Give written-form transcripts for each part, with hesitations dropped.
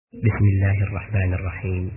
بسم الله الرحمن الرحيم.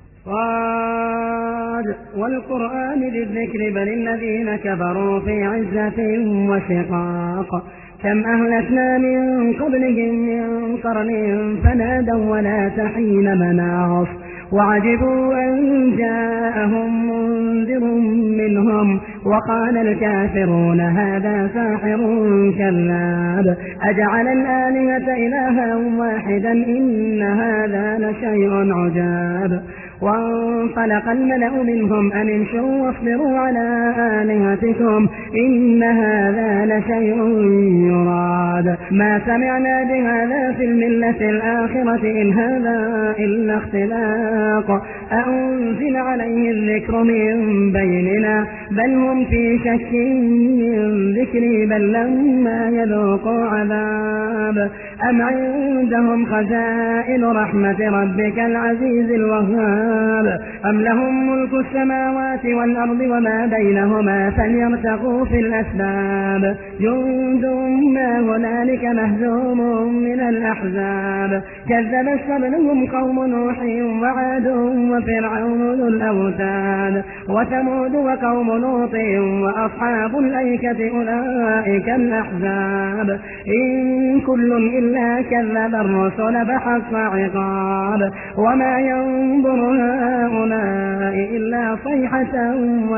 صاد والقرآن للذكر بل الذين كفروا في عزة وشقاق. كم أهلكنا من قبلهم من قرن فنادوا ولا تحين مناص وعجبوا أن جاءهم منذر منهم وقال الكافرون هذا ساحر كذاب أجعل الآلهة إلها واحدا إن هذا لشيء عجاب. وانطلق الملأ منهم أن امشوا واصبروا على آلهتكم إن هذا لشيء يراد ما سمعنا بهذا في الملة الآخرة إن هذا إلا اختلاق أأنزل عليه الذكر من بيننا بل هم في شك من ذكري بل لما يذوقوا عذاب أم عندهم خزائن رحمة ربك العزيز الوهاب أم لهم ملك السماوات والأرض وما بينهما فليرتقوا في الأسباب جند ما هنالك مهزوم من الأحزاب كذب قبلهم قوم نوح وعاد وفرعون ذو الأوتاد وثمود وقوم لوط وأصحاب الأيكة أولئك الأحزاب إن كل إلا كذب الرسل فحق عقاب وما ينظر هؤلاء إلا صيحة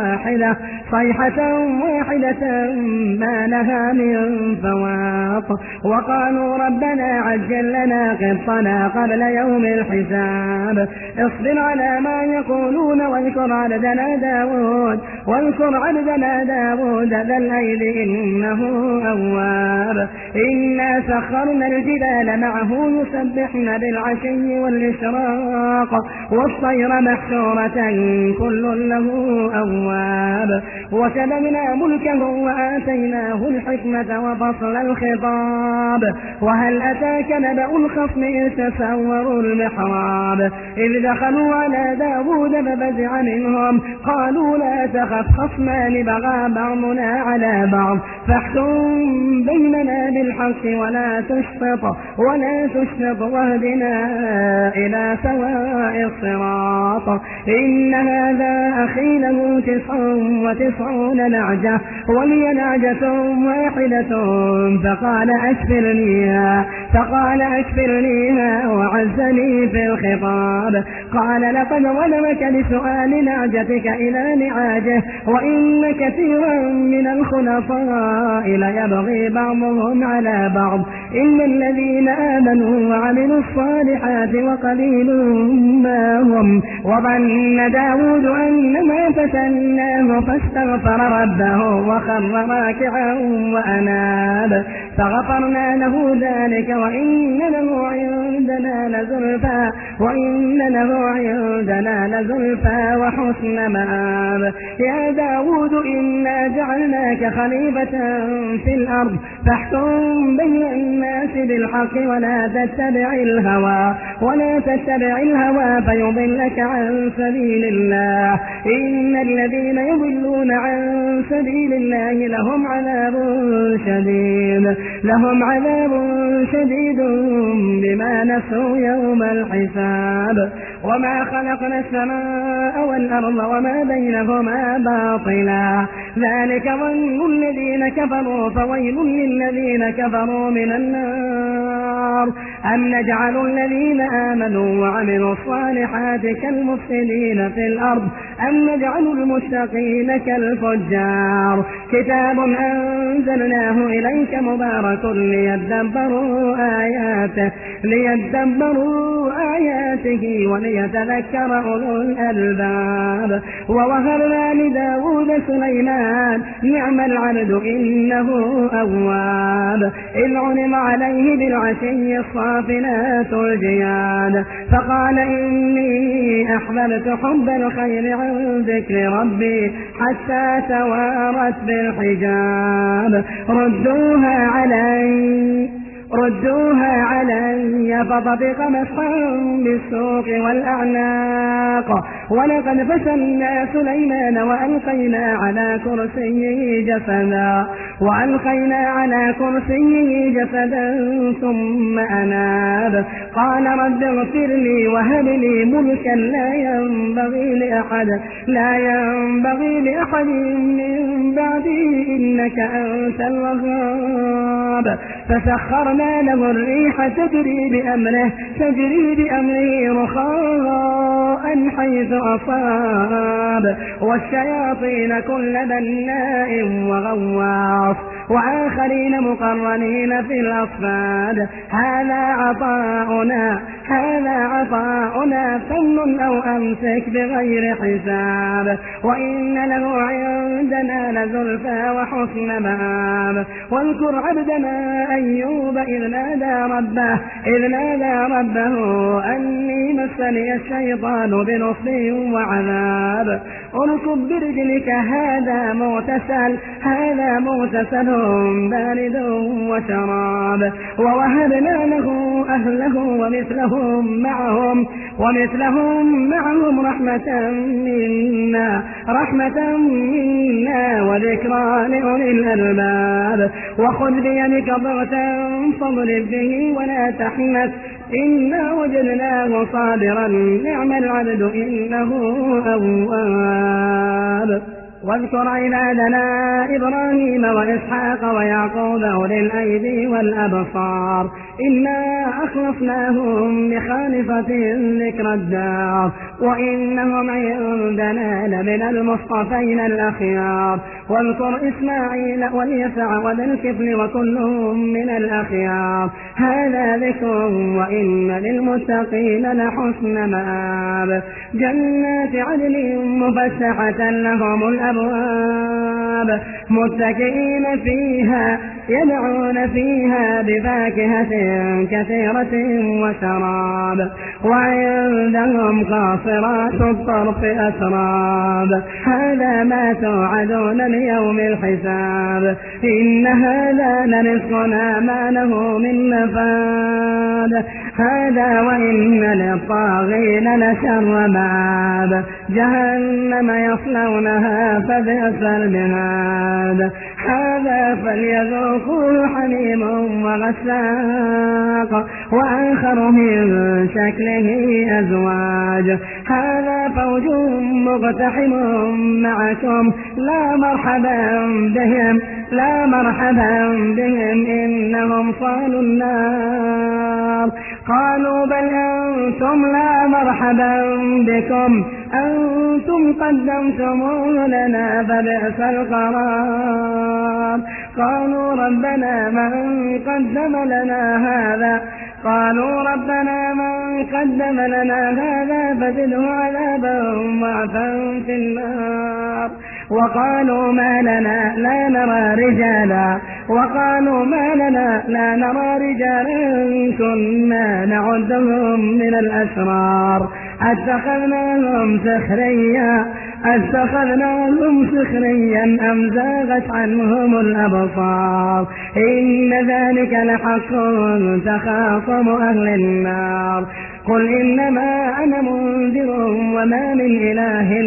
واحدة ما لها من فواق وقالوا ربنا عجل لنا قسطنا قبل يوم الحساب اصبر على ما يقولون واذكر عبدنا داود ذا الأيد إنه أواب إنا سخرنا الجبال معه يسبحن بالعشي والإشراق والطير محشورة كل له أواب وشددنا ملكه وآتيناه الحكمة وفصل الخطاب وهل أتاك نبأ الخصم إذ تسوروا المحراب إذ دخلوا على داود ففزع منهم قالوا لا تخف خصمان بغى بعضنا على بعض فاحكم بيننا بالحق ولا تشطط واهدنا إلى سواء الصراط إن هذا أخي له 99 نعجة ولي نعجة واحدة فقال أكفرنيها وعزني في الخطاب قال لقد ظلمك بسؤال نعجتك إلى نعاجه وإن كثيرا من الخلطاء ليبغي بعضهم على بعض إلا الذين آمنوا وعملوا الصالحات وقليل ما هم وظن داود أنما فتناه فاستغفر ربه وخر راكعا وأناب فغفرنا له ذلك وإن له عندنا لزلفى وحسن مآب يا داود إنا جعلناك خليفة في الأرض فاحكم بين الناس بالحق ولا تتبع الهوى فيضلك عن سبيل الله إن الذين يضلون عن سبيل الله لهم عذاب شديد بما نسوا يوم الحساب وما خلقنا السماء والأرض وما بينهما باطلا ذلك ظن الذين كفروا فويل للذين كفروا من النار أم نجعل الذين آمنوا وعملوا الصالحات كالمفسدين في الأرض أم نجعل المتقين كالفجار كتاب أنزلناه إليك مبارك ليدبروا آياته وليتذكر أولو الألباب ووهبنا لداود سليمان نعم العبد إنه أواب إذ علم عليه بالعشي الصافنات الجياد فقال إني أحببت حب الخير عن ذكر ربي حتى توارت بالحجاب ردوها علي فطبق مسحا بالسوق والأعناق. ولقد فتنا سليمان وألقينا على كرسيه جسدا ثم أناب قال رب اغفر لي وهب لي ملكا لا ينبغي لأحد من بعدي إنك أنت الوهاب. فسخرنا له الريح تجري بأمره رخاء حيث أصاب والشياطين كل بناء وغواص وآخرين مقرنين في الأصفاد. هذا عطاؤنا فمن أو أمسك بغير حساب وإن له عندنا لزلفى وحسن مآب. واذكر عبدنا أيوب إذ نادى ربه أني مسني الشيطان بنصب وعذاب. اركض برجلك هذا مغتسل بارد وشراب. ووهبنا له أهله ومثلهم معهم رحمة منا وذكرى لأولي الألباب. وخذ بيدك ضغطا فاضرب به ولا تحنث إنا وجدناه صابرا نعم العبد إنه أواب. واذكر عبادنا إبراهيم وإسحاق ويعقوب أولي الأيدي والأبصار إنا أخلصناهم بخالصة ذكر الدار وإنهم عندنا لمن المصطفين الأخيار. واذكر إسماعيل واليسع وذا الكفل وكلهم من الأخيار. هذا ذكر وإن للمتقين لحسن مآب. جنات عدن مفتحة لهم الأبواب متكئين فيها يدعون فيها بفاكهة كثيرة وشراب. وعندهم قاصرات الطرف أتراب. هذا ما توعدون ليوم الحساب. إن هذا لرزقنا ما له من نفاد. هذا وإن للطاغين لشر مآب. جهنم يصلونها فبئس المهاد. هذا فليذوقوا حميم وغساق وآخر من شكله أزواج. هذا فوج مقتحم معكم لا مرحبا بهم إنهم صالوا النار. قالوا بل أنتم لا مرحبا بكم أنتم قدمتموه لنا فبئس القرار. قالوا ربنا من قدم لنا هذا فزده عذابا ضعفا في النار. وقالوا ما لنا لا نرى رجالا كنا نعدهم من الأشرار أتخذناهم سخريا أم زاغت عنهم الأبصار. إن ذلك لحق تخاصم أهل النار. قل إنما أنا منذر وما من إله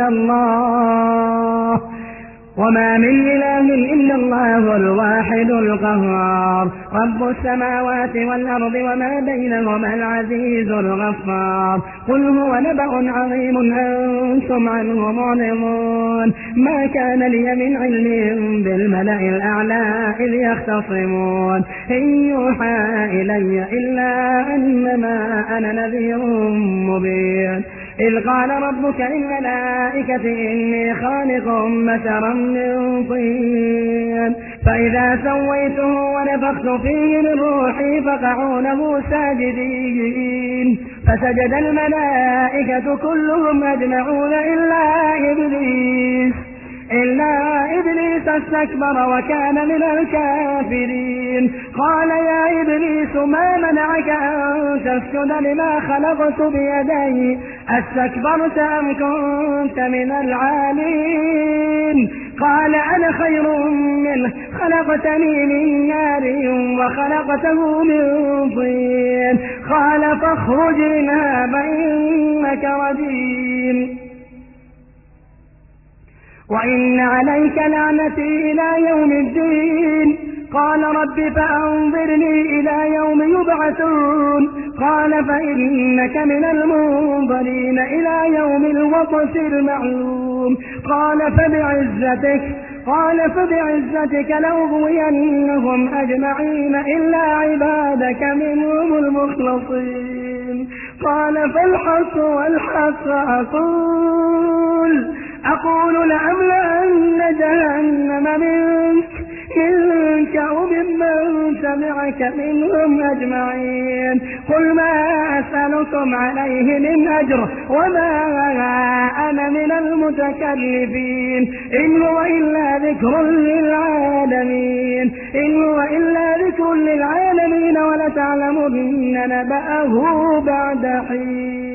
إلا الله الواحد القهار. رب السماوات والأرض وما بينهما العزيز الغفار. قل هو نبأ عظيم أنتم عنه معرضون. ما كان لي من علم بالملأ الأعلى إذ يختصمون إن يوحى إلي إلا أنما أنا نذير مبين. إذ قال ربك للملائكة إني خالق بشرا من طين فإذا سويته ونفخت فيه من روحي فقعوا له ساجدين. فسجد الملائكة كلهم أجمعون إلا إبليس استكبر وكان من الكافرين. قال يا إبليس ما منعك أن تسجد لما خلقت بيدي أستكبرت أم كنت من العالين؟ قال أنا خير منه خلقتني من نار وخلقته من طين قال فاخرج منها فإنك رجيم وإن عليك لعنتي إلى يوم الدين قال رب فأنظرني إلى يوم يبعثون قال فإنك من المنظرين إلى يوم الوقت المعلوم قال فبعزتك لأغوينهم أجمعين إلا عبادك منهم المخلصين قال فالحق والحق أقول لأملأن جهنم منك وممن سمعك منهم أجمعين قل ما أسألكم عليه من أجر وما أنا من المتكلفين إن هو إلا ذكر للعالمين ولتعلمن نبأه بعد حين.